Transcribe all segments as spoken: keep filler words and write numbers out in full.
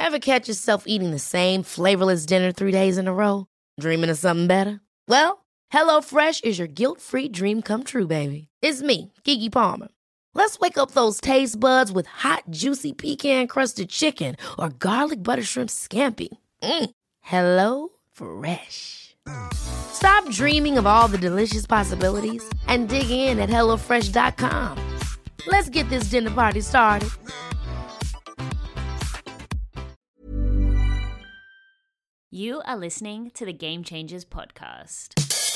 Ever catch yourself eating the same flavorless dinner three days in a row? Dreaming of something better? Well, HelloFresh is your guilt-free dream come true, baby. It's me, Keke Palmer. Let's wake up those taste buds with hot, juicy pecan-crusted chicken or garlic butter shrimp scampi. Mm. Hello Fresh. Stop dreaming of all the delicious possibilities and dig in at hello fresh dot com. Let's get this dinner party started. You are listening to the Game Changers podcast.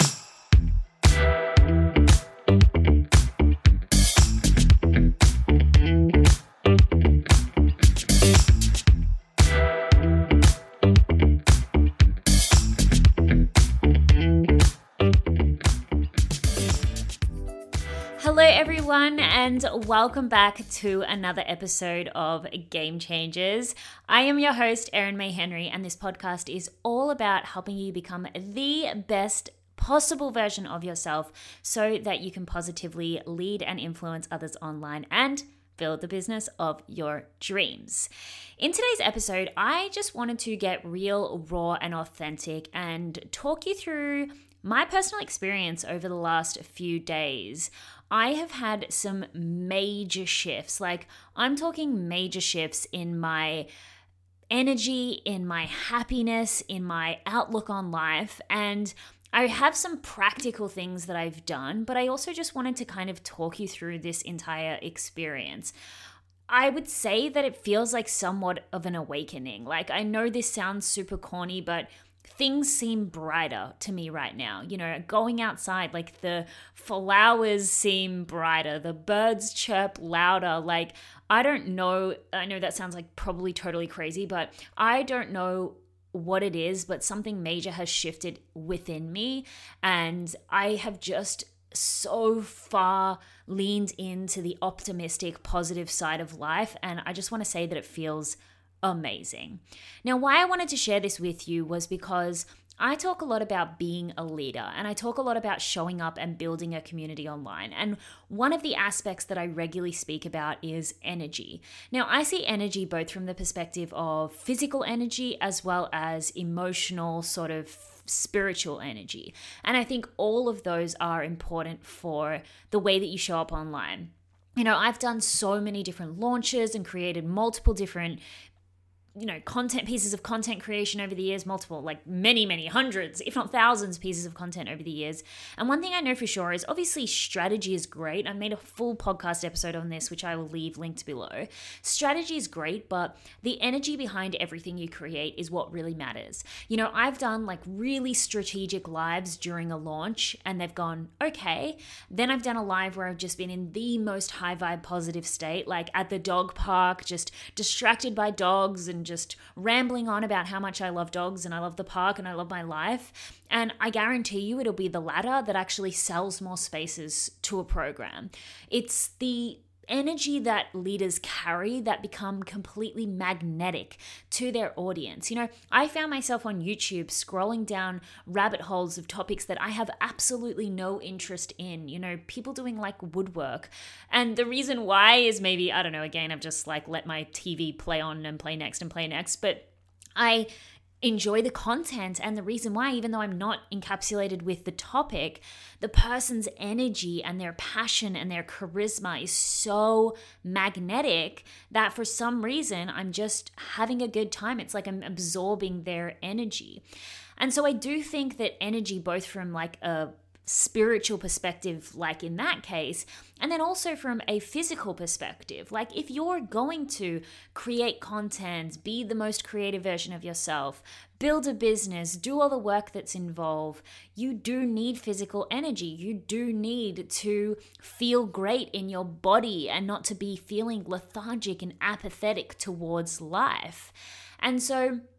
Hello everyone and welcome back to another episode of Game Changers. I am your host Erin May Henry and this podcast is all about helping you become the best possible version of yourself so that you can positively lead and influence others online and build the business of your dreams. In today's episode, I just wanted to get real, raw and authentic and talk you through my personal experience over the last few days. I have had some major shifts, like I'm talking major shifts in my energy, in my happiness, in my outlook on life, and I have some practical things that I've done, but I also just wanted to kind of talk you through this entire experience. I would say that it feels like somewhat of an awakening. Like I know this sounds super corny, but things seem brighter to me right now. You know, going outside, like the flowers seem brighter, the birds chirp louder. Like, I don't know, I know that sounds like probably totally crazy, but I don't know what it is, but something major has shifted within me. And I have just so far leaned into the optimistic, positive side of life. And I just want to say that it feels amazing. Now, why I wanted to share this with you was because I talk a lot about being a leader and I talk a lot about showing up and building a community online. And one of the aspects that I regularly speak about is energy. Now, I see energy both from the perspective of physical energy as well as emotional, sort of spiritual energy. And I think all of those are important for the way that you show up online. You know, I've done so many different launches and created multiple different you know, content, pieces of content creation over the years, multiple, like many, many hundreds, if not thousands pieces of content over the years. And one thing I know for sure is obviously strategy is great. I made a full podcast episode on this, which I will leave linked below. Strategy is great, but the energy behind everything you create is what really matters. You know, I've done like really strategic lives during a launch and they've gone, okay. Then I've done a live where I've just been in the most high vibe positive state, like at the dog park, just distracted by dogs and just rambling on about how much I love dogs and I love the park and I love my life. And I guarantee you it'll be the latter that actually sells more spaces to a program. It's the energy that leaders carry that become completely magnetic to their audience. You know, I found myself on YouTube scrolling down rabbit holes of topics that I have absolutely no interest in, you know, people doing like woodwork. And the reason why is maybe, I don't know, again, I've just like let my T V play on and play next and play next, but I enjoy the content. And the reason why, even though I'm not encapsulated with the topic, the person's energy and their passion and their charisma is so magnetic that for some reason I'm just having a good time. It's like I'm absorbing their energy. And so I do think that energy, both from like a spiritual perspective, like in that case, and then also from a physical perspective. Like if you're going to create content, be the most creative version of yourself, build a business, do all the work that's involved, you do need physical energy. You do need to feel great in your body and not to be feeling lethargic and apathetic towards life. And so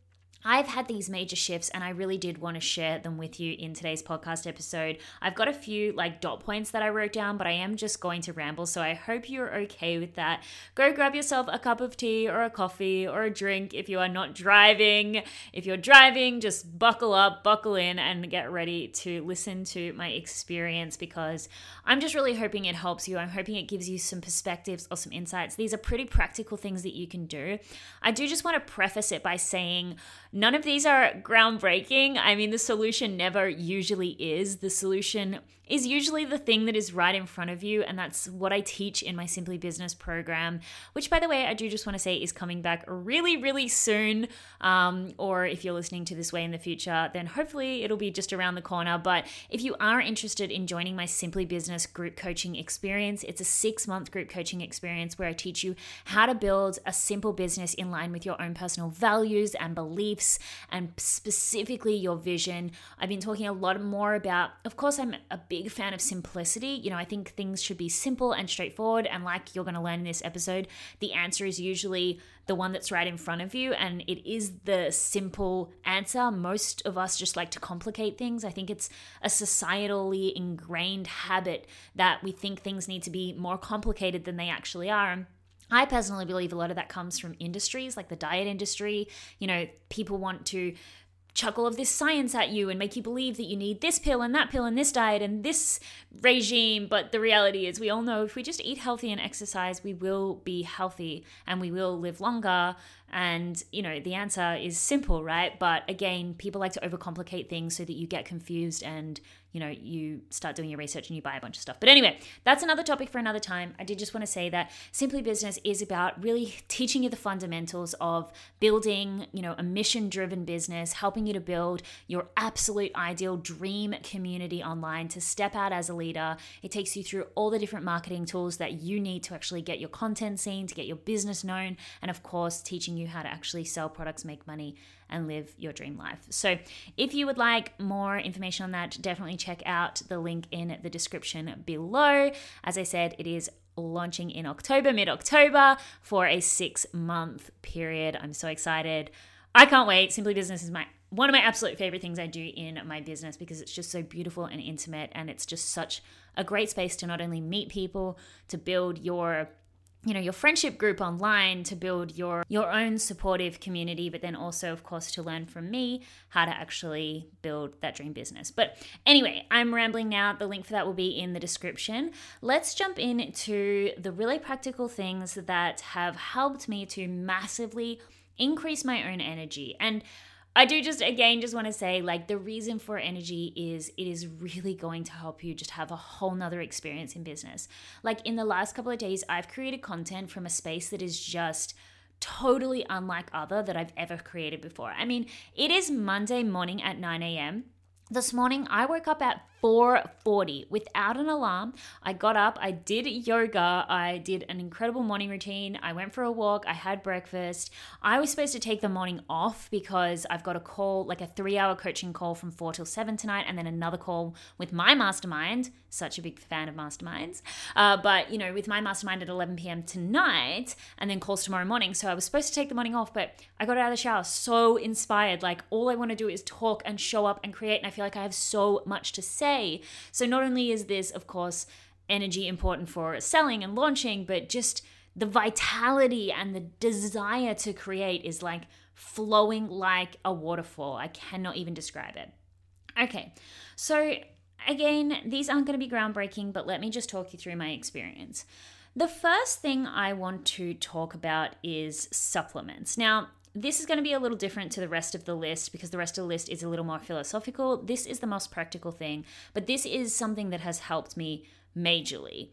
I've had these major shifts and I really did want to share them with you in today's podcast episode. I've got a few like dot points that I wrote down, but I am just going to ramble. So I hope you're okay with that. Go grab yourself a cup of tea or a coffee or a drink if you are not driving. If you're driving, just buckle up, buckle in and get ready to listen to my experience, because I'm just really hoping it helps you. I'm hoping it gives you some perspectives or some insights. These are pretty practical things that you can do. I do just want to preface it by saying none of these are groundbreaking. I mean, the solution never usually is. The solution is usually the thing that is right in front of you, and that's what I teach in my Simply Business program, which, by the way, I do just want to say is coming back really, really soon. Um, or if you're listening to this way in the future, then hopefully it'll be just around the corner. But if you are interested in joining my Simply Business group coaching experience, it's a six-month group coaching experience where I teach you how to build a simple business in line with your own personal values and beliefs, and specifically your vision. I've been talking a lot more about, of course, I'm a big fan of simplicity. You know, I think things should be simple and straightforward. And like you're going to learn in this episode, the answer is usually the one that's right in front of you. And it is the simple answer. Most of us just like to complicate things. I think it's a societally ingrained habit that we think things need to be more complicated than they actually are. I personally believe a lot of that comes from industries like the diet industry. You know, people want to chuck all of this science at you and make you believe that you need this pill and that pill and this diet and this regime. But the reality is we all know if we just eat healthy and exercise, we will be healthy and we will live longer. And, you know, the answer is simple, right? But again, people like to overcomplicate things so that you get confused and, you know, you start doing your research and you buy a bunch of stuff. But anyway, that's another topic for another time. I did just want to say that Simply Business is about really teaching you the fundamentals of building, you know, a mission-driven business, helping you to build your absolute ideal dream community online, to step out as a leader. It takes you through all the different marketing tools that you need to actually get your content seen, to get your business known, and of course, teaching you how to actually sell products, make money, and live your dream life. So if you would like more information on that, definitely check out the link in the description below. As I said, it is launching in October, mid-October, for a six-month period. I'm so excited. I can't wait. Simply Business is my one of my absolute favorite things I do in my business, because it's just so beautiful and intimate, and it's just such a great space to not only meet people, to build your you know, your friendship group online, to build your, your own supportive community, but then also, of course, to learn from me how to actually build that dream business. But anyway, I'm rambling now. The link for that will be in the description. Let's jump into the really practical things that have helped me to massively increase my own energy. And I do just, again, just want to say, like, the reason for energy is it is really going to help you just have a whole nother experience in business. Like, in the last couple of days, I've created content from a space that is just totally unlike other that I've ever created before. I mean, it is Monday morning at nine a.m. This morning, I woke up at four forty without an alarm. I got up, I did yoga, I did an incredible morning routine, I went for a walk, I had breakfast. I was supposed to take the morning off because I've got a call, like a three-hour coaching call from four till seven tonight, and then another call with my mastermind. Such a big fan of masterminds. Uh, but, you know, with my mastermind at eleven p.m. tonight, and then calls tomorrow morning. So I was supposed to take the morning off, but I got out of the shower so inspired. Like, all I want to do is talk and show up and create, and I feel like I have so much to say. So not only is this, of course, energy important for selling and launching, but just the vitality and the desire to create is like flowing like a waterfall. I cannot even describe it. Okay, so again, these aren't going to be groundbreaking, but let me just talk you through my experience. The first thing I want to talk about is supplements. Now, this is going to be a little different to the rest of the list because the rest of the list is a little more philosophical. This is the most practical thing, but this is something that has helped me majorly.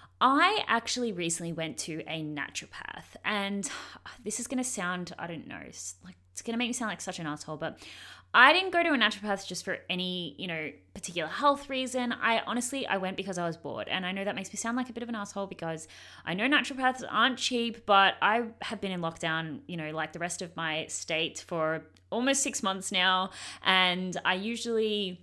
I actually recently went to a naturopath, and this is going to sound, I don't know, like it's going to make me sound like such an asshole, but I didn't go to a naturopath just for any, you know, particular health reason. I honestly, I went because I was bored. And I know that makes me sound like a bit of an asshole because I know naturopaths aren't cheap, but I have been in lockdown, you know, like the rest of my state for almost six months now. And I usually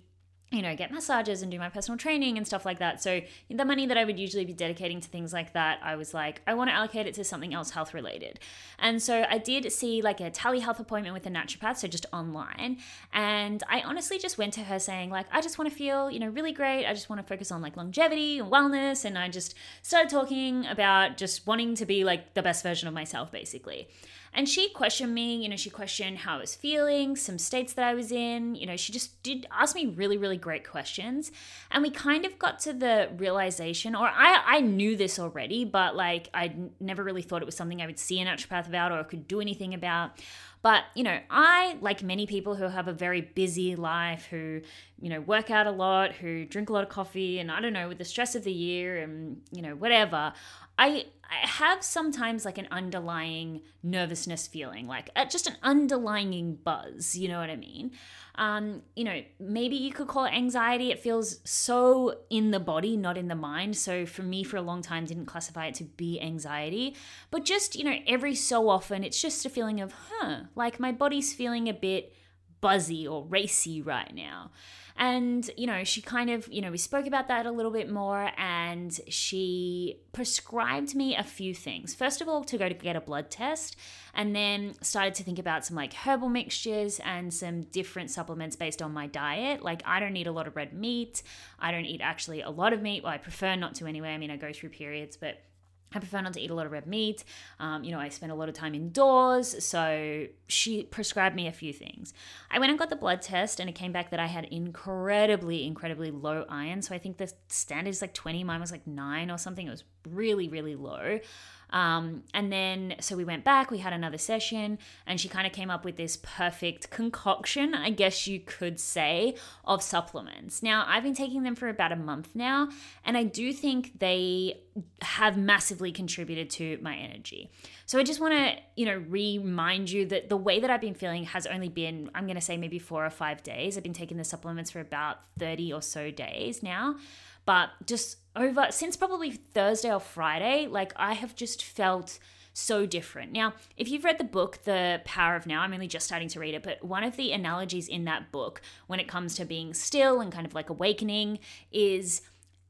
you know, get massages and do my personal training and stuff like that. So the money that I would usually be dedicating to things like that, I was like, I want to allocate it to something else health related. And so I did see like a telehealth appointment with a naturopath, so just online. And I honestly just went to her saying like, I just want to feel, you know, really great. I just want to focus on like longevity and wellness. And I just started talking about just wanting to be like the best version of myself, basically. And she questioned me, you know, she questioned how I was feeling, some states that I was in, you know, she just did ask me really, really great questions. And we kind of got to the realization, or I, I knew this already, but like I never really thought it was something I would see a naturopath about or could do anything about. But, you know, I, like many people who have a very busy life, who, you know, work out a lot, who drink a lot of coffee, and I don't know, with the stress of the year and, you know, whatever, I, I have sometimes like an underlying nervousness feeling, like uh, just an underlying buzz, you know what I mean? Um, you know, maybe you could call it anxiety. It feels so in the body, not in the mind. So for me, for a long time, didn't classify it to be anxiety. But just, you know, every so often, it's just a feeling of, huh, like my body's feeling a bit buzzy or racy right now. And, you know, she kind of, you know, we spoke about that a little bit more, and she prescribed me a few things. First of all, to go to get a blood test, and then started to think about some like herbal mixtures and some different supplements based on my diet. Like I don't eat a lot of red meat. I don't eat actually a lot of meat. Well, I prefer not to anyway. I mean, I go through periods, but I prefer not to eat a lot of red meat. Um, you know, I spend a lot of time indoors. So she prescribed me a few things. I went and got the blood test, and it came back that I had incredibly, incredibly low iron. So I think the standard is like twenty. Mine was like nine or something. It was really, really low. Um, and then, so we went back, we had another session, and she kind of came up with this perfect concoction, I guess you could say, of supplements. Now, I've been taking them for about a month now, and I do think they have massively contributed to my energy. So I just want to, you know, remind you that the way that I've been feeling has only been, I'm going to say maybe four or five days. I've been taking the supplements for about thirty or so days now. But just over, since probably Thursday or Friday, like I have just felt so different. Now, if you've read the book, The Power of Now, I'm only just starting to read it, but one of the analogies in that book when it comes to being still and kind of like awakening is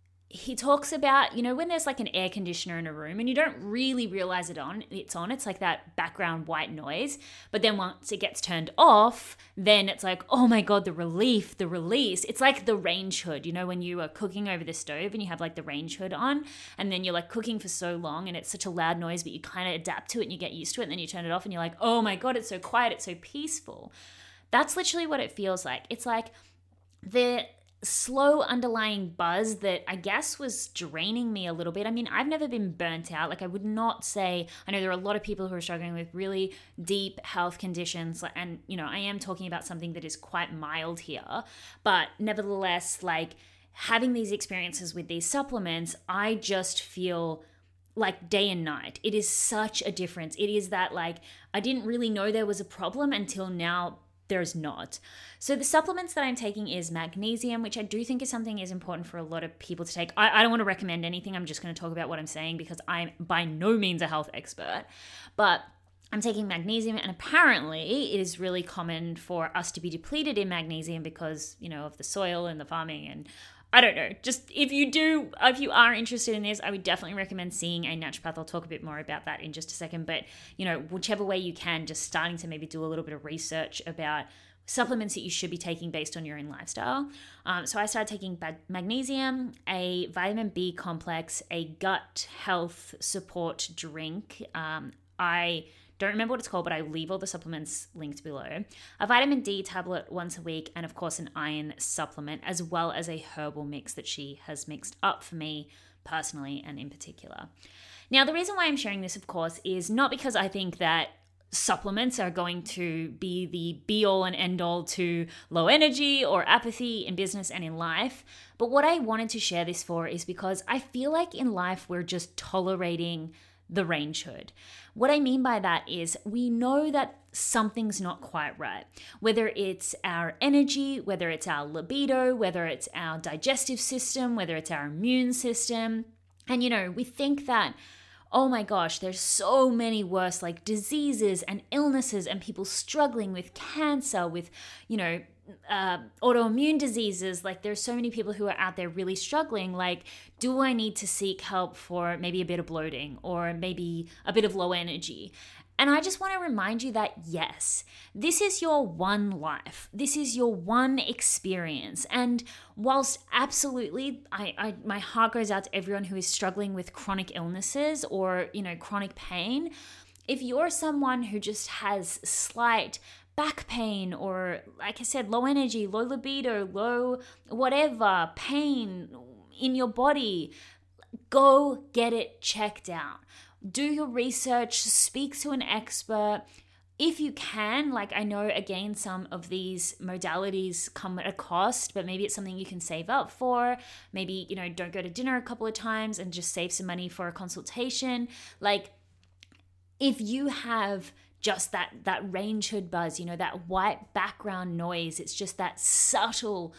he talks about, you know, when there's like an air conditioner in a room and you don't really realize it on, it's on, it's like that background white noise. But then once it gets turned off, then it's like, oh my God, the relief, the release. It's like the range hood, you know, when you are cooking over the stove and you have like the range hood on, and then you're like cooking for so long and it's such a loud noise, but you kind of adapt to it and you get used to it, and then you turn it off and you're like, oh my God, it's so quiet, it's so peaceful. That's literally what it feels like. It's like the slow underlying buzz that I guess was draining me a little bit. I mean, I've never been burnt out. Like I would not say, I know there are a lot of people who are struggling with really deep health conditions, and, you know, I am talking about something that is quite mild here, but nevertheless, like having these experiences with these supplements, I just feel like day and night. It is such a difference. It is that like, I didn't really know there was a problem until now there's not. So the supplements that I'm taking is magnesium, which I do think is something is important for a lot of people to take. I, I don't want to recommend anything. I'm just going to talk about what I'm saying because I'm by no means a health expert. But I'm taking magnesium, and apparently it is really common for us to be depleted in magnesium because, you know, of the soil and the farming, and I don't know. Just if you do, if you are interested in this, I would definitely recommend seeing a naturopath. I'll talk a bit more about that in just a second. But, you know, whichever way you can, just starting to maybe do a little bit of research about supplements that you should be taking based on your own lifestyle. Um, so I started taking magnesium, a vitamin B complex, a gut health support drink. Um, I don't remember what it's called, but I leave all the supplements linked below. A vitamin D tablet once a week, and of course an iron supplement, as well as a herbal mix that she has mixed up for me personally and in particular. Now, the reason why I'm sharing this, of course, is not because I think that supplements are going to be the be-all and end-all to low energy or apathy in business and in life. But what I wanted to share this for is because I feel like in life we're just tolerating the range hood. What I mean by that is we know that something's not quite right. Whether it's our energy, whether it's our libido, whether it's our digestive system, whether it's our immune system. And, you know, we think that, oh my gosh, there's so many worse like diseases and illnesses and people struggling with cancer, with, you know, uh, autoimmune diseases. Like there's so many people who are out there really struggling. Like, do I need to seek help for maybe a bit of bloating or maybe a bit of low energy? And I just want to remind you that yes, this is your one life. This is your one experience. And whilst absolutely, I, I my heart goes out to everyone who is struggling with chronic illnesses or, you know, chronic pain. If you're someone who just has slight back pain or, like I said, low energy, low libido, low whatever, pain in your body, go get it checked out. Do your research, speak to an expert. If you can, like I know, again, some of these modalities come at a cost, but maybe it's something you can save up for. Maybe, you know, don't go to dinner a couple of times and just save some money for a consultation. Like if you have just that, that range hood buzz, you know, that white background noise, it's just that subtle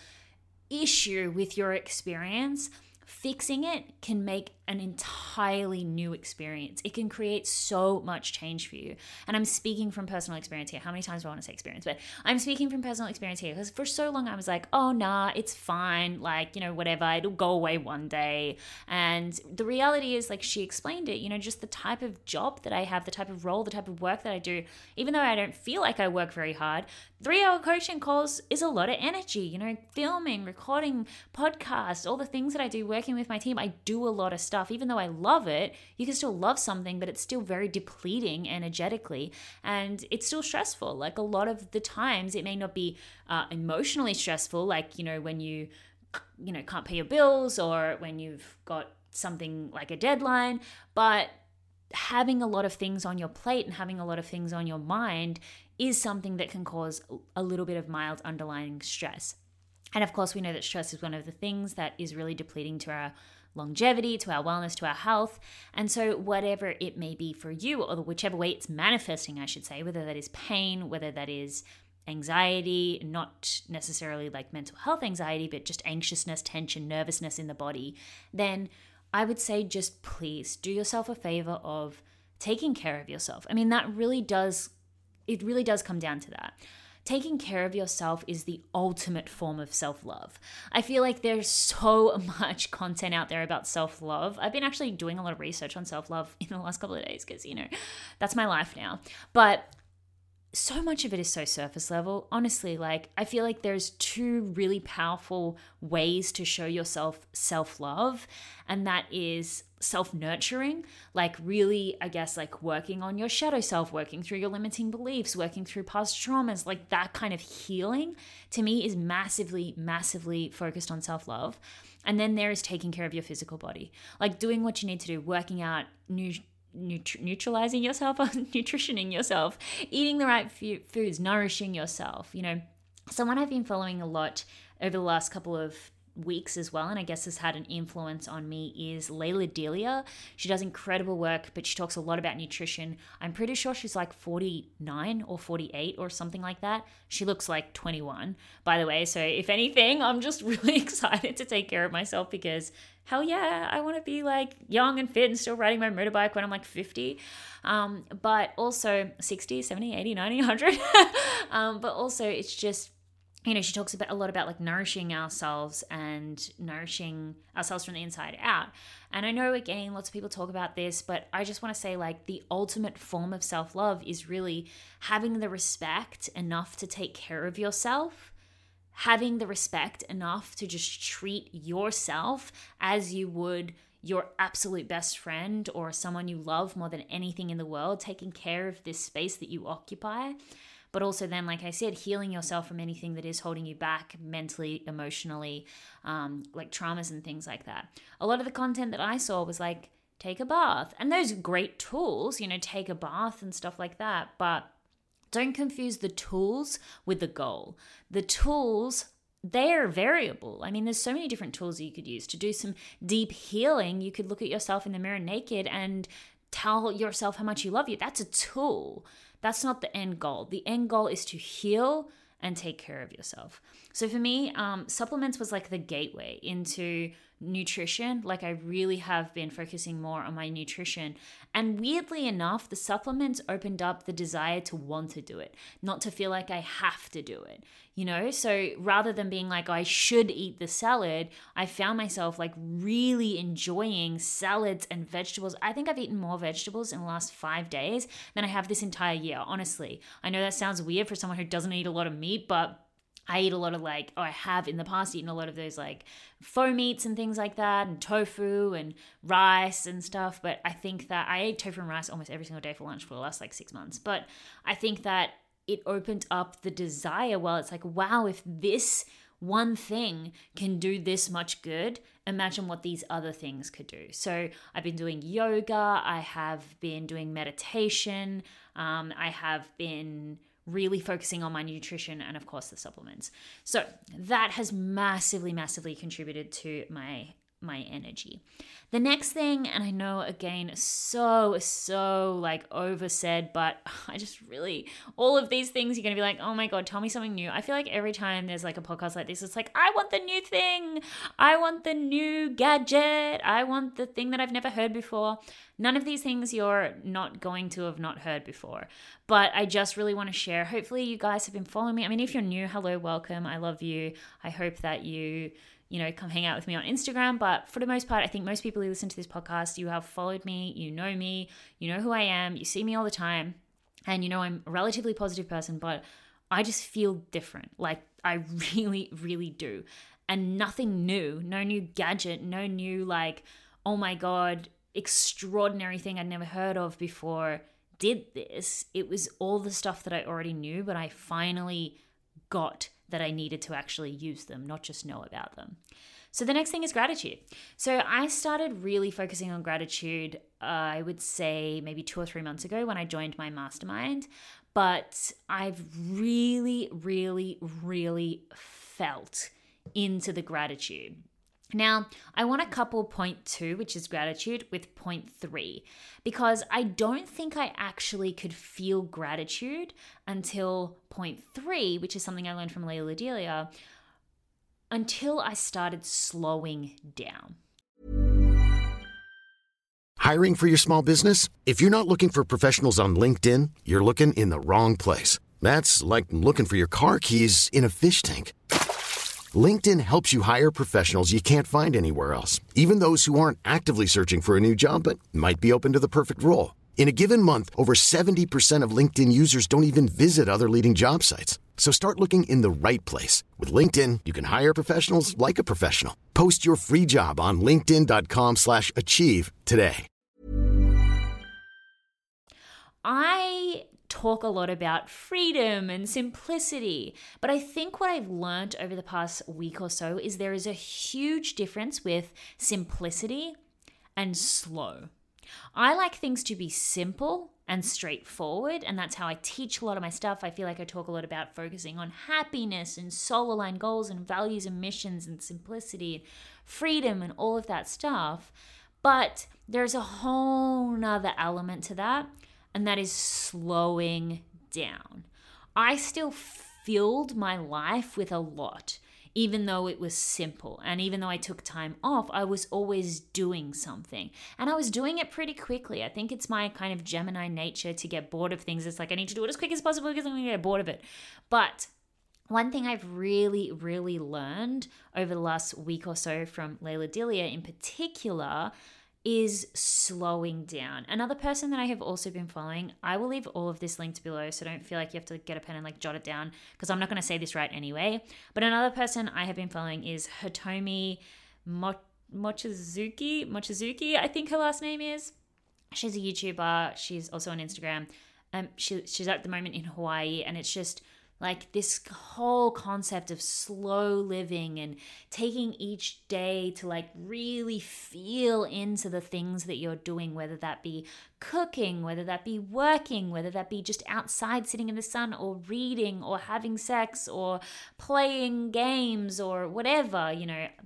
issue with your experience, fixing it can make an entirely new experience. It can create so much change for you. And I'm speaking from personal experience here. How many times do I want to say experience? But I'm speaking from personal experience here because for so long I was like, oh, nah, it's fine. Like, you know, whatever, it'll go away one day. And the reality is, like she explained it, you know, just the type of job that I have, the type of role, the type of work that I do, even though I don't feel like I work very hard, three hour coaching calls is a lot of energy, you know, filming, recording podcasts, all the things that I do, working with my team. I do a lot of stuff. Even though I love it, you can still love something, but it's still very depleting energetically. And it's still stressful. Like a lot of the times it may not be uh, emotionally stressful, like, you know, when you, you know, can't pay your bills or when you've got something like a deadline, but having a lot of things on your plate and having a lot of things on your mind is something that can cause a little bit of mild underlying stress. And of course, we know that stress is one of the things that is really depleting to our longevity, to our wellness, to our health. And so whatever it may be for you, or whichever way it's manifesting, I should say, whether that is pain, whether that is anxiety, not necessarily like mental health anxiety, but just anxiousness, tension, nervousness in the body, then I would say just please do yourself a favor of taking care of yourself. I mean, that really does, it really does come down to that. Taking care of yourself is the ultimate form of self-love. I feel like there's so much content out there about self-love. I've been actually doing a lot of research on self-love in the last couple of days because, you know, that's my life now. But so much of it is so surface level. Honestly, like I feel like there's two really powerful ways to show yourself self-love, and that is self-nurturing, like really, I guess, like working on your shadow self, working through your limiting beliefs, working through past traumas, like that kind of healing to me is massively, massively focused on self-love. And then there is taking care of your physical body, like doing what you need to do, working out, new Neut- neutralizing yourself, nutritioning yourself, eating the right f- foods, nourishing yourself. You know, someone I've been following a lot over the last couple of weeks as well, and I guess has had an influence on me, is Layla Delia. She does incredible work, but she talks a lot about nutrition. I'm pretty sure she's like forty-nine or forty-eight or something like that. She looks like twenty-one, by the way. So if anything, I'm just really excited to take care of myself because hell yeah, I want to be like young and fit and still riding my motorbike when I'm like fifty. Um, but also sixty, seventy, eighty, ninety, one hundred. um, but also it's just, you know, she talks about a lot about like nourishing ourselves and nourishing ourselves from the inside out. And I know, again, lots of people talk about this, but I just want to say like the ultimate form of self-love is really having the respect enough to take care of yourself, having the respect enough to just treat yourself as you would your absolute best friend or someone you love more than anything in the world, taking care of this space that you occupy. But also then, like I said, healing yourself from anything that is holding you back mentally, emotionally, um, like traumas and things like that. A lot of the content that I saw was like, take a bath. And those great tools, you know, take a bath and stuff like that. But don't confuse the tools with the goal. The tools, they're variable. I mean, there's so many different tools that you could use. To do some deep healing, you could look at yourself in the mirror naked and tell yourself how much you love you. That's a tool. That's not the end goal. The end goal is to heal and take care of yourself. So for me, um, supplements was like the gateway into nutrition. Like I really have been focusing more on my nutrition. And weirdly enough, the supplements opened up the desire to want to do it, not to feel like I have to do it, you know? So rather than being like, oh, I should eat the salad, I found myself like really enjoying salads and vegetables. I think I've eaten more vegetables in the last five days than I have this entire year, honestly. I know that sounds weird for someone who doesn't eat a lot of meat, but I eat a lot of like, oh, I have in the past eaten a lot of those like faux meats and things like that, and tofu and rice and stuff. But I think that I ate tofu and rice almost every single day for lunch for the last like six months. But I think that it opened up the desire. Well, it's like, wow, if this one thing can do this much good, imagine what these other things could do. So I've been doing yoga. I have been doing meditation. Um, I have been really focusing on my nutrition and of course the supplements. So that has massively, massively contributed to my my energy. The next thing, and I know again, so, so like oversaid, but I just really, all of these things, you're going to be like, oh my God, tell me something new. I feel like every time there's like a podcast like this, it's like, I want the new thing. I want the new gadget. I want the thing that I've never heard before. None of these things you're not going to have not heard before, but I just really want to share. Hopefully you guys have been following me. I mean, if you're new, hello, welcome. I love you. I hope that you you know, come hang out with me on Instagram. But for the most part, I think most people who listen to this podcast, you have followed me, you know me, you know who I am, you see me all the time, and you know I'm a relatively positive person, but I just feel different. Like I really, really do. And nothing new, no new gadget, no new like, oh my God, extraordinary thing I'd never heard of before did this. It was all the stuff that I already knew, but I finally got that I needed to actually use them, not just know about them. So the next thing is gratitude. So I started really focusing on gratitude, uh, I would say maybe two or three months ago when I joined my mastermind. But I've really, really, really felt into the gratitude. Now, I want to couple point two, which is gratitude, with point three, because I don't think I actually could feel gratitude until point three, which is something I learned from Layla Delia, until I started slowing down. Hiring for your small business? If you're not looking for professionals on LinkedIn, you're looking in the wrong place. That's like looking for your car keys in a fish tank. LinkedIn helps you hire professionals you can't find anywhere else, even those who aren't actively searching for a new job but might be open to the perfect role. In a given month, over seventy percent of LinkedIn users don't even visit other leading job sites. So start looking in the right place. With LinkedIn, you can hire professionals like a professional. Post your free job on linkedin.com slash achieve today. I talk a lot about freedom and simplicity, but I think what I've learned over the past week or so is there is a huge difference with simplicity and slow. I like things to be simple and straightforward, and that's how I teach a lot of my stuff. I feel like I talk a lot about focusing on happiness and soul-aligned goals and values and missions and simplicity and freedom and all of that stuff, but there's a whole nother element to that, and that is slowing down. I still filled my life with a lot, even though it was simple. And even though I took time off, I was always doing something. And I was doing it pretty quickly. I think it's my kind of Gemini nature to get bored of things. It's like I need to do it as quick as possible because I'm going to get bored of it. But one thing I've really, really learned over the last week or so from Layla Delia in particular is slowing down. Another person that I have also been following, I will leave all of this linked below, so don't feel like you have to get a pen and like jot it down because I'm not going to say this right anyway. But another person I have been following is Hitomi Mo- Mochizuki, Mochizuki, I think her last name is. She's a YouTuber. She's also on Instagram. Um, she, she's at the moment in Hawaii, and it's just like this whole concept of slow living and taking each day to like really feel into the things that you're doing, whether that be cooking, whether that be working, whether that be just outside sitting in the sun or reading or having sex or playing games or whatever, you know,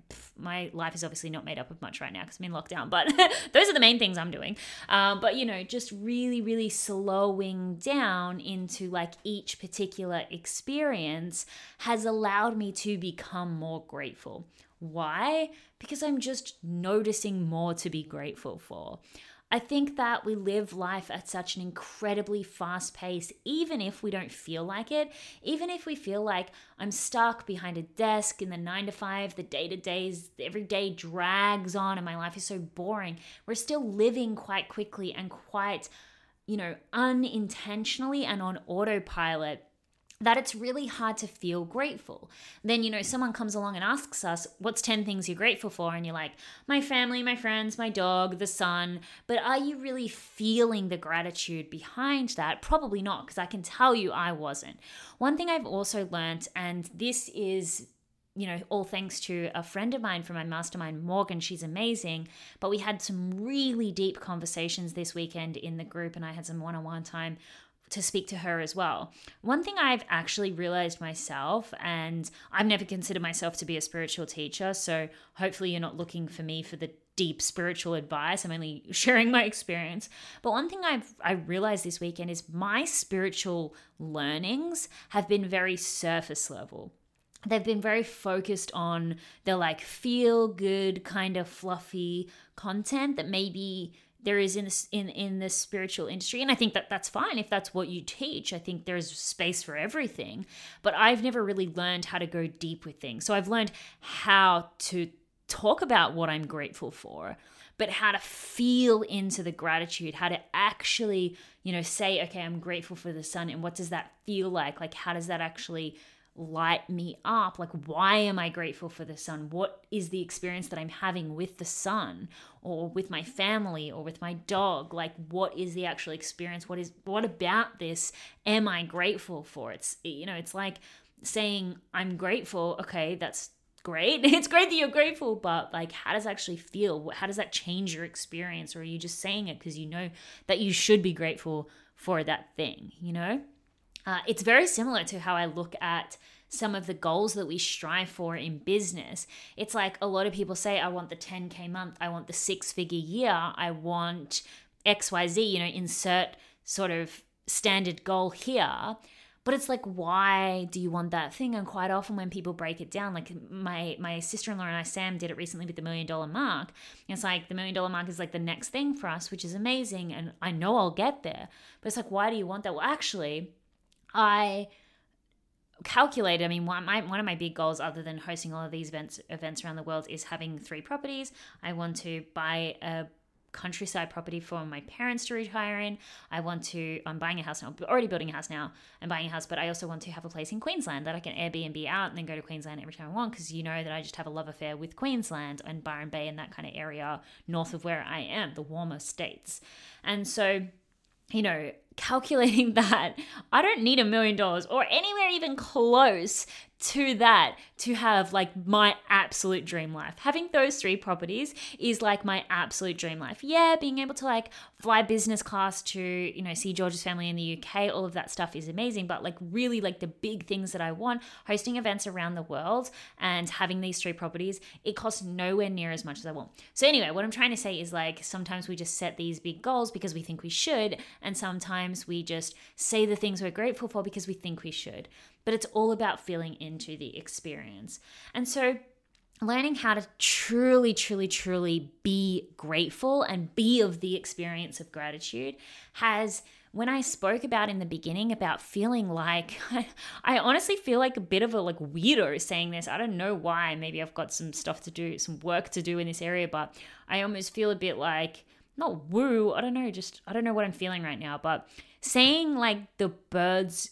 my life is obviously not made up of much right now because I'm in lockdown, but those are the main things I'm doing. Um, but, you know, just really, really slowing down into like each particular experience has allowed me to become more grateful. Why? Because I'm just noticing more to be grateful for. I think that we live life at such an incredibly fast pace, even if we don't feel like it, even if we feel like I'm stuck behind a desk in the nine to five, the day to days, every day drags on and my life is so boring. We're still living quite quickly and quite, you know, unintentionally and on autopilot, that it's really hard to feel grateful. Then, you know, someone comes along and asks us, what's ten things you're grateful for? And you're like, my family, my friends, my dog, the sun. But are you really feeling the gratitude behind that? Probably not, because I can tell you I wasn't. One thing I've also learned, and this is, you know, all thanks to a friend of mine from my mastermind, Morgan. She's amazing. But we had some really deep conversations this weekend in the group, and I had some one-on-one time to speak to her as well. One thing I've actually realized myself, and I've never considered myself to be a spiritual teacher, so hopefully you're not looking for me for the deep spiritual advice. I'm only sharing my experience. But one thing I've I realized this weekend is my spiritual learnings have been very surface level. They've been very focused on the like feel good kind of fluffy content that maybe there is in this, in in the spiritual industry. And I think that that's fine if that's what you teach. I think there's space for everything. But I've never really learned how to go deep with things. So I've learned how to talk about what I'm grateful for, but how to feel into the gratitude, how to actually, you know, say, okay, I'm grateful for the sun. And what does that feel like? Like, how does that actually light me up? Like, why am I grateful for the sun? What is the experience that I'm having with the sun or with my family or with my dog? Like, what is the actual experience? What is, what about this am I grateful for? It's, you know, it's like saying I'm grateful. Okay, that's great. It's great that you're grateful, but like, how does it actually feel? How does that change your experience? Or are you just saying it because you know that you should be grateful for that thing, you know? Uh, it's very similar to how I look at some of the goals that we strive for in business. It's like a lot of people say, I want the ten K month, I want the six figure year, I want X Y Z, you know, insert sort of standard goal here. But it's like, why do you want that thing? And quite often when people break it down, like my my sister-in-law and I, Sam, did it recently with the million dollar mark. It's like the million dollar mark is like the next thing for us, which is amazing. And I know I'll get there. But it's like, why do you want that? Well, actually, I calculated, I mean, one, my, one of my big goals other than hosting all of these events events around the world is having three properties. I want to buy a countryside property for my parents to retire in. I want to, I'm buying a house now, I'm already building a house now. I'm buying a house, but I also want to have a place in Queensland that I can Airbnb out and then go to Queensland every time I want, because you know that I just have a love affair with Queensland and Byron Bay and that kind of area north of where I am, the warmer states. And so, you know, calculating that, I don't need a million dollars or anywhere even close to that to have like my absolute dream life. Having those three properties is like my absolute dream life. Yeah, being able to like fly business class to, you know, see George's family in the U K, all of that stuff is amazing. But like really like the big things that I want, hosting events around the world and having these three properties, it costs nowhere near as much as I want. So anyway, what I'm trying to say is like sometimes we just set these big goals because we think we should, and sometimes we just say the things we're grateful for because we think we should. But it's all about feeling into the experience. And so learning how to truly, truly, truly be grateful and be of the experience of gratitude has, when I spoke about in the beginning about feeling like, I honestly feel like a bit of a like weirdo saying this. I don't know why. Maybe I've got some stuff to do, some work to do in this area, but I almost feel a bit like, not woo, I don't know, just, I don't know what I'm feeling right now, but saying like the birds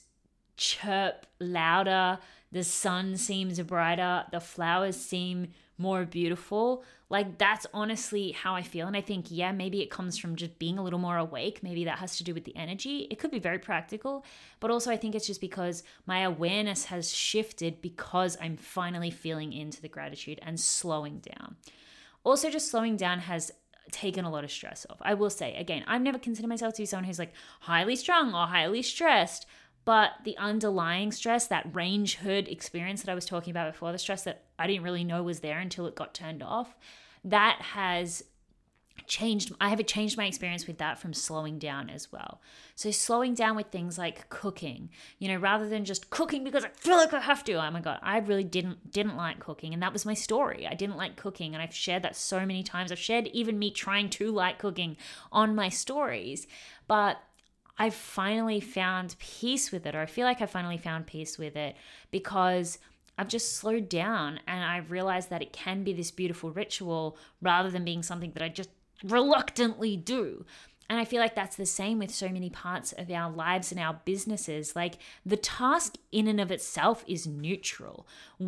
chirp louder, the sun seems brighter, the flowers seem more beautiful. Like that's honestly how I feel. And I think, yeah, maybe it comes from just being a little more awake. Maybe that has to do with the energy. It could be very practical, but also I think it's just because my awareness has shifted because I'm finally feeling into the gratitude and slowing down. Also, just slowing down has taken a lot of stress off. I will say, again, I've never considered myself to be someone who's like highly strung or highly stressed, But the underlying stress, that range hood experience that I was talking about before, the stress that I didn't really know was there until it got turned off, that has changed. I have changed my experience with that from slowing down as well. So slowing down with things like cooking, you know, rather than just cooking because I feel like I have to. Oh my God, I really didn't didn't like cooking, and that was my story. I didn't like cooking, and I've shared that so many times. I've shared even me trying to like cooking on my stories, but I've finally found peace with it, or I feel like I finally found peace with it because I've just slowed down and I've realized that it can be this beautiful ritual rather than being something that I just reluctantly do. And I feel like that's the same with so many parts of our lives and our businesses. Like, the task in and of itself is neutral.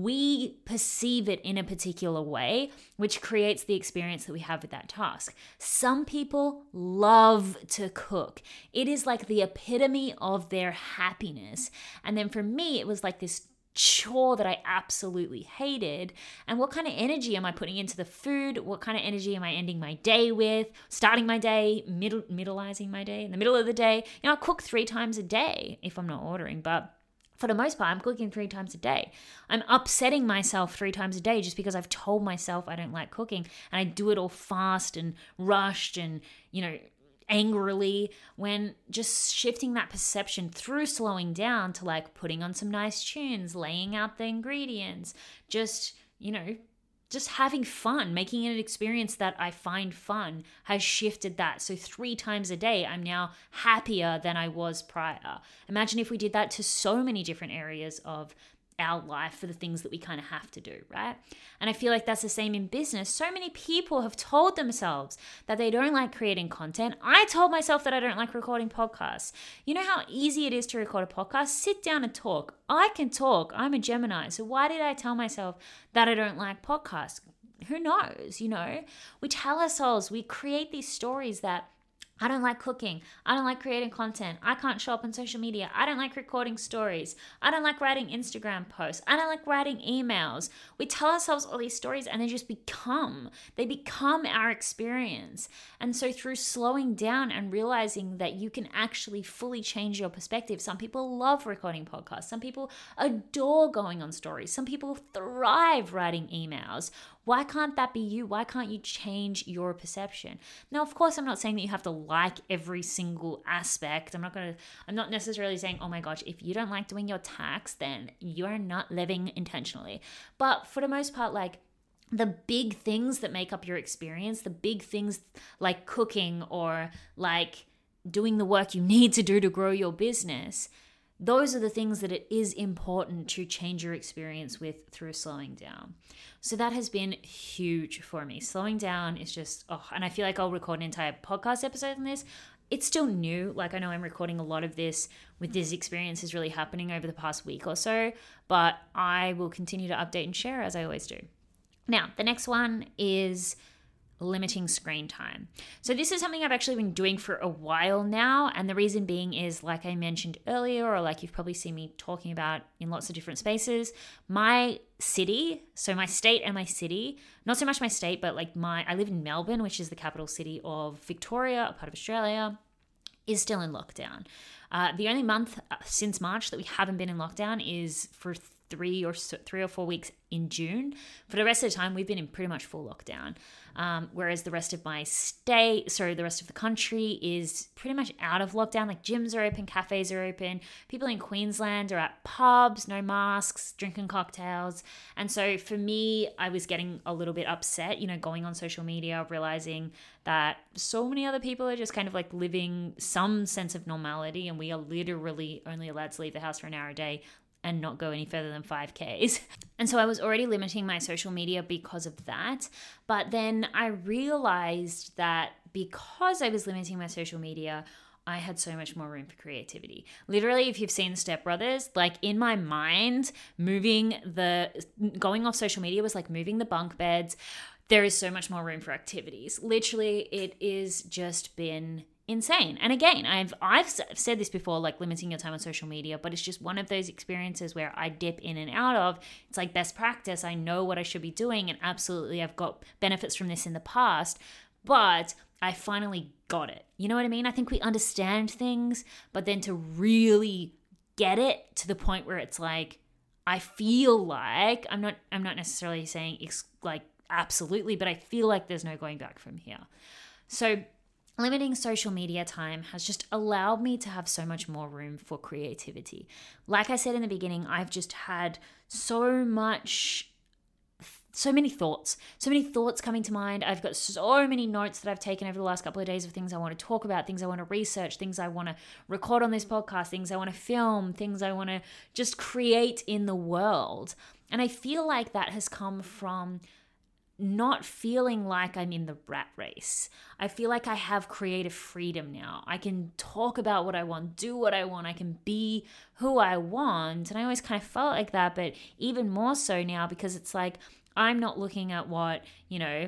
We perceive it in a particular way, which creates the experience that we have with that task. Some people love to cook. It is like the epitome of their happiness. And then for me, it was like this chore that I absolutely hated. And what kind of energy am I putting into the food? What kind of energy am I ending my day with? Starting my day, middle, middleizing my day, in the middle of the day. You know, I cook three times a day if I'm not ordering, but for the most part, I'm cooking three times a day. I'm upsetting myself three times a day just because I've told myself I don't like cooking, and I do it all fast and rushed and, you know, angrily, when just shifting that perception through slowing down to like putting on some nice tunes, laying out the ingredients, just, you know, just having fun, making it an experience that I find fun has shifted that. So three times a day, I'm now happier than I was prior. Imagine if we did that to so many different areas of our life for the things that we kind of have to do, right? And I feel like that's the same in business. So many people have told themselves that they don't like creating content. I told myself that I don't like recording podcasts. You know how easy it is to record a podcast? Sit down and talk. I can talk. I'm a Gemini. So why did I tell myself that I don't like podcasts? Who knows, you know? We tell ourselves, we create these stories that I don't like cooking. I don't like creating content. I can't show up on social media. I don't like recording stories. I don't like writing Instagram posts. I don't like writing emails. We tell ourselves all these stories and they just become, they become our experience. And so through slowing down and realizing that you can actually fully change your perspective, some people love recording podcasts. Some people adore going on stories. Some people thrive writing emails. Why can't that be you? Why can't you change your perception? Now, of course, I'm not saying that you have to like every single aspect. I'm not going to, I'm not necessarily saying, oh my gosh, if you don't like doing your tax, then you're not living intentionally. But for the most part, like, the big things that make up your experience, the big things like cooking or like doing the work you need to do to grow your business, those are the things that it is important to change your experience with through slowing down. So that has been huge for me. Slowing down is just, oh, and I feel like I'll record an entire podcast episode on this. It's still new. Like, I know I'm recording a lot of this with this experience is really happening over the past week or so, but I will continue to update and share as I always do. Now, the next one is limiting screen time. So this is something I've actually been doing for a while now, and the reason being is, like I mentioned earlier, or like you've probably seen me talking about in lots of different spaces, my city, so my state and my city, not so much my state, but like my, I live in Melbourne, which is the capital city of Victoria, a part of Australia, is still in lockdown. Uh, the only month since March that we haven't been in lockdown is for three or so, three or four weeks in June. For the rest of the time, we've been in pretty much full lockdown. Um, whereas the rest of my state, sorry, the rest of the country is pretty much out of lockdown. Like, gyms are open, cafes are open. People in Queensland are at pubs, no masks, drinking cocktails. And so for me, I was getting a little bit upset, you know, going on social media, realizing that so many other people are just kind of like living some sense of normality, and we are literally only allowed to leave the house for an hour a day and not go any further than five Ks. And so I was already limiting my social media because of that. But then I realized that because I was limiting my social media, I had so much more room for creativity. Literally, if you've seen Step Brothers, like, in my mind, moving the, going off social media was like moving the bunk beds. There is so much more room for activities. Literally, it is just been insane. And again, I've I've said this before, like limiting your time on social media, but it's just one of those experiences where I dip in and out of. It's like best practice. I know what I should be doing, and absolutely I've got benefits from this in the past, but I finally got it. You know what I mean? I think we understand things, but then to really get it to the point where it's like, I feel like, I'm not I'm not necessarily saying ex- like absolutely, but I feel like there's no going back from here. So limiting social media time has just allowed me to have so much more room for creativity. Like I said in the beginning, I've just had so much So many thoughts, so many thoughts coming to mind. I've got so many notes that I've taken over the last couple of days of things I want to talk about, things I want to research, things I want to record on this podcast, things I want to film, things I want to just create in the world. And I feel like that has come from not feeling like I'm in the rat race. I feel like I have creative freedom now. I can talk about what I want, do what I want. I can be who I want. And I always kind of felt like that, but even more so now because it's like, I'm not looking at what, you know,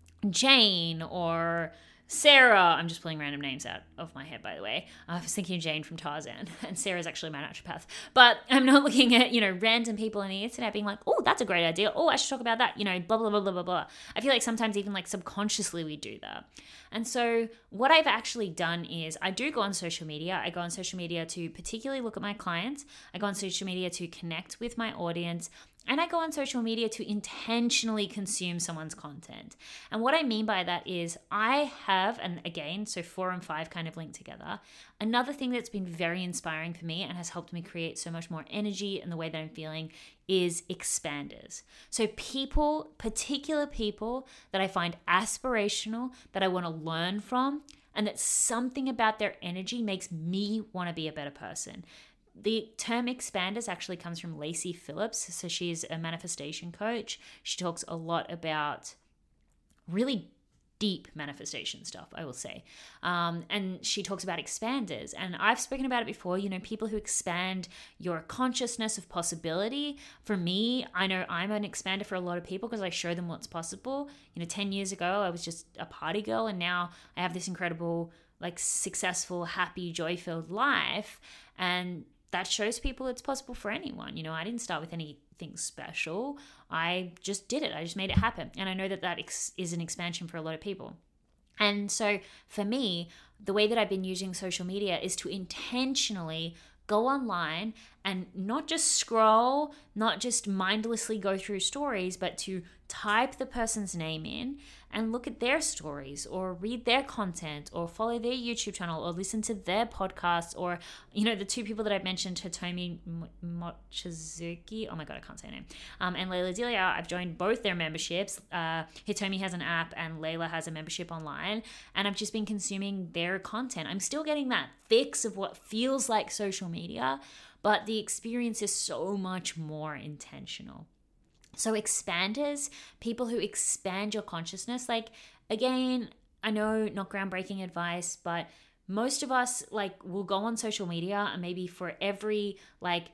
Jane or Sarah, I'm just pulling random names out of my head, by the way. I was thinking Jane from Tarzan, and Sarah's actually my naturopath. But I'm not looking at, you know, random people on the internet being like, oh, that's a great idea. Oh, I should talk about that, you know, blah, blah, blah, blah, blah, blah. I feel like sometimes even like subconsciously we do that. And so what I've actually done is I do go on social media. I go on social media to particularly look at my clients. I go on social media to connect with my audience. And I go on social media to intentionally consume someone's content. And what I mean by that is I have, and again, so four and five kind of linked together. Another thing that's been very inspiring for me and has helped me create so much more energy in the way that I'm feeling is expanders. So people, particular people that I find aspirational, that I want to learn from, and that something about their energy makes me want to be a better person. The term expanders actually comes from Lacy Phillips. So she's a manifestation coach. She talks a lot about really deep manifestation stuff, I will say. Um, and she talks about expanders. And I've spoken about it before, you know, people who expand your consciousness of possibility. For me, I know I'm an expander for a lot of people because I show them what's possible. You know, ten years ago, I was just a party girl. And now I have this incredible, like successful, happy, joy-filled life. And that shows people it's possible for anyone. You know, I didn't start with anything special. I just did it. I just made it happen. And I know that that ex- is an expansion for a lot of people. And so for me, the way that I've been using social media is to intentionally go online and not just scroll, not just mindlessly go through stories, but to type the person's name in and look at their stories or read their content or follow their YouTube channel or listen to their podcasts or, you know, the two people that I've mentioned, Hitomi Mochizuki, oh my God, I can't say her name, um, and Layla Delia, I've joined both their memberships. Uh, Hitomi has an app and Layla has a membership online, and I've just been consuming their content. I'm still getting that fix of what feels like social media, but the experience is so much more intentional. So expanders, people who expand your consciousness, like, again, I know not groundbreaking advice, but most of us like will go on social media and maybe for every like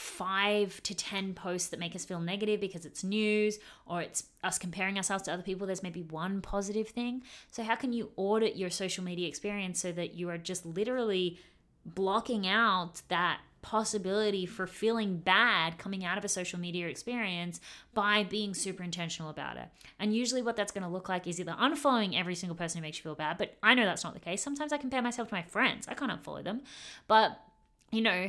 five to ten posts that make us feel negative because it's news or it's us comparing ourselves to other people, there's maybe one positive thing. So how can you audit your social media experience so that you are just literally blocking out that possibility for feeling bad coming out of a social media experience by being super intentional about it? And usually what that's going to look like is either unfollowing every single person who makes you feel bad, but I know that's not the case. Sometimes I compare myself to my friends. I can't unfollow them. But, you know,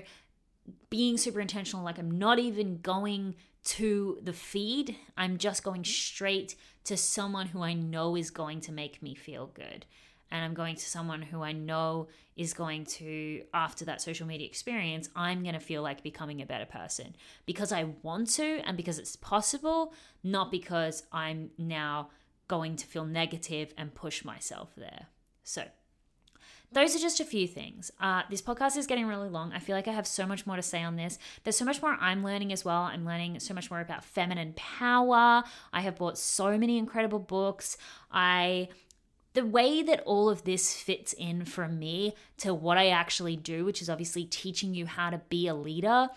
being super intentional, like I'm not even going to the feed. I'm just going straight to someone who I know is going to make me feel good. And I'm going to someone who I know is going to, after that social media experience, I'm going to feel like becoming a better person because I want to and because it's possible, not because I'm now going to feel negative and push myself there. So those are just a few things. Uh, this podcast is getting really long. I feel like I have so much more to say on this. There's so much more I'm learning as well. I'm learning so much more about feminine power. I have bought so many incredible books. I... The way that all of this fits in for me to what I actually do, which is obviously teaching you how to be a leader,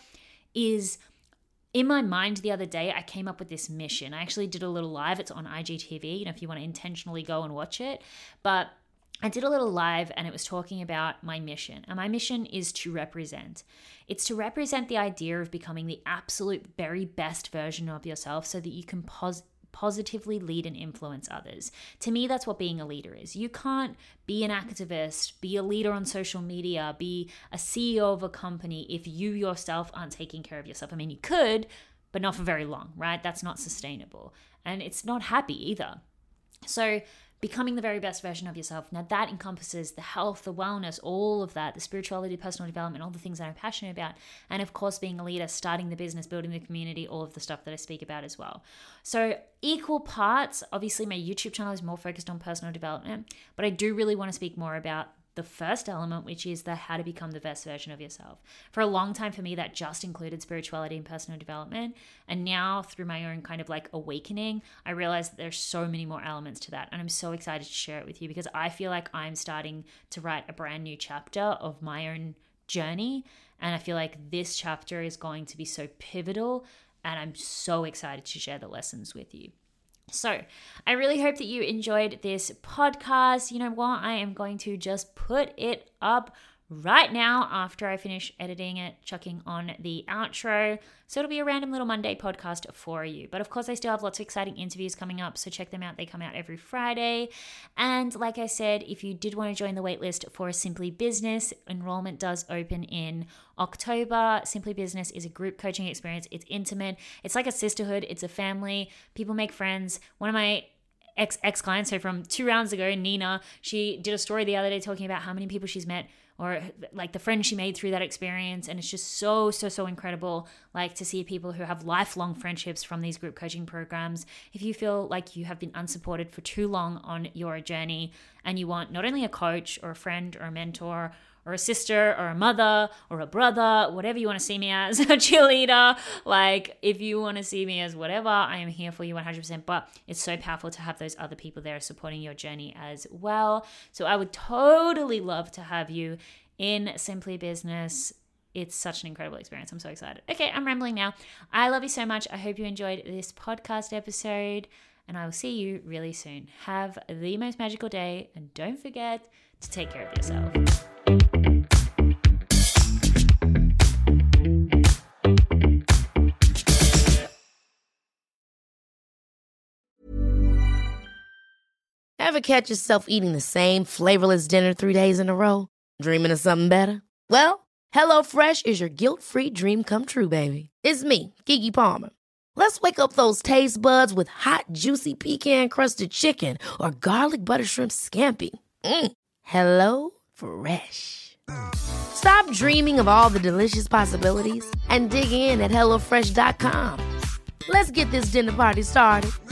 is in my mind the other day, I came up with this mission. I actually did a little live. It's on I G T V, you know, if you want to intentionally go and watch it. But I did a little live and it was talking about my mission. And my mission is to represent. It's to represent the idea of becoming the absolute very best version of yourself so that you can pos- positively lead and influence others. To me, that's what being a leader is. You can't be an activist, be a leader on social media, be a C E O of a company if you yourself aren't taking care of yourself. I mean, you could, but not for very long, right? That's not sustainable. And it's not happy either. So becoming the very best version of yourself. Now that encompasses the health, the wellness, all of that, the spirituality, personal development, all the things that I'm passionate about. And of course, being a leader, starting the business, building the community, all of the stuff that I speak about as well. So equal parts, obviously my YouTube channel is more focused on personal development, but I do really want to speak more about the first element, which is the how to become the best version of yourself. For a long time for me, that just included spirituality and personal development. And now through my own kind of like awakening, I realized that there's so many more elements to that. And I'm so excited to share it with you because I feel like I'm starting to write a brand new chapter of my own journey. And I feel like this chapter is going to be so pivotal. And I'm so excited to share the lessons with you. So I really hope that you enjoyed this podcast. You know what? I am going to just put it up right now after I finish editing it, chucking on the outro. So it'll be a random little Monday podcast for you. But of course, I still have lots of exciting interviews coming up, so check them out. They come out every Friday. And like I said, if you did want to join the waitlist for Simply Business, enrollment does open in October. Simply Business is a group coaching experience. It's intimate. It's like a sisterhood. It's a family. People make friends. One of my ex ex clients, so from two rounds ago, Nina, she did a story the other day talking about how many people she's met or like the friends she made through that experience. And it's just so, so, so incredible, like to see people who have lifelong friendships from these group coaching programs. If you feel like you have been unsupported for too long on your journey and you want not only a coach or a friend or a mentor or a sister or a mother or a brother, whatever you want to see me as, a cheerleader, like if you want to see me as whatever, I am here for you one hundred percent. But it's so powerful to have those other people there supporting your journey as well. So I would totally love to have you in Simply Business. It's such an incredible experience. I'm so excited. Okay, I'm rambling now. I love you so much. I hope you enjoyed this podcast episode, and I will see you really soon. Have the most magical day, and don't forget to take care of yourself. Ever catch yourself eating the same flavorless dinner three days in a row? Dreaming of something better? Well, HelloFresh is your guilt-free dream come true, baby. It's me, Keke Palmer. Let's wake up those taste buds with hot, juicy pecan-crusted chicken or garlic butter shrimp scampi. Mm. Hello Fresh. Stop dreaming of all the delicious possibilities and dig in at hello fresh dot com. Let's get this dinner party started.